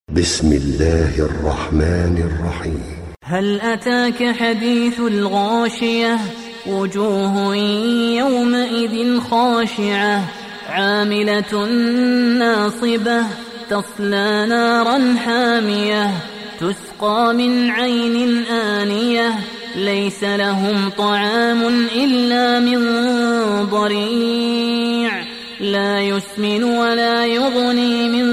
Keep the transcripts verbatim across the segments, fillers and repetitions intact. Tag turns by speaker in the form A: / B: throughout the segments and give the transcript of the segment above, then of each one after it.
A: بسم الله الرحمن الرحيم.
B: هل أتاك حديث الغاشية؟ وجوه يومئذ خاشعة عاملة ناصبة تصلى نارا حامية تسقى من عين آنية ليس لهم طعام إلا من ضريع لا يسمن ولا يغني من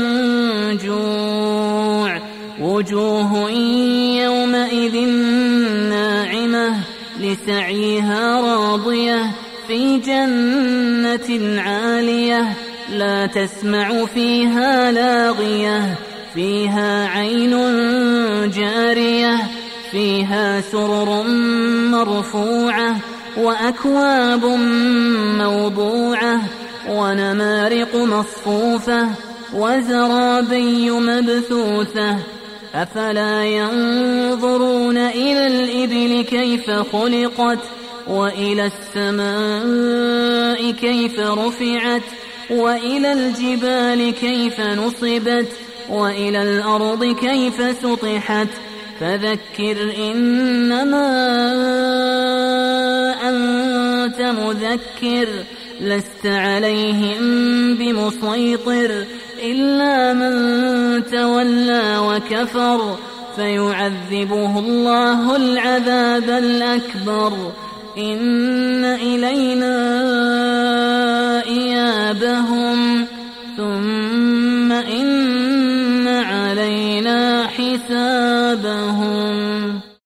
B: جوع وجوه يومئذ ناعمة لسعيها راضية في جنة عالية لا تسمع فيها لاغية فيها عين جارية فيها سرر مرفوعة وأكواب موضوعة ونمارق مصفوفة وزرابي مبثوثة أفلا ينظرون إلى الإبل كيف خلقت وإلى السماء كيف رفعت وإلى الجبال كيف نصبت وإلى الأرض كيف سطحت فذكر إنما أنت مذكر لست عليهم بمسيطر إلا من تولى وكفر فيعذبه الله العذاب الأكبر إن إلينا إيابهم ثم إن علينا حسابهم.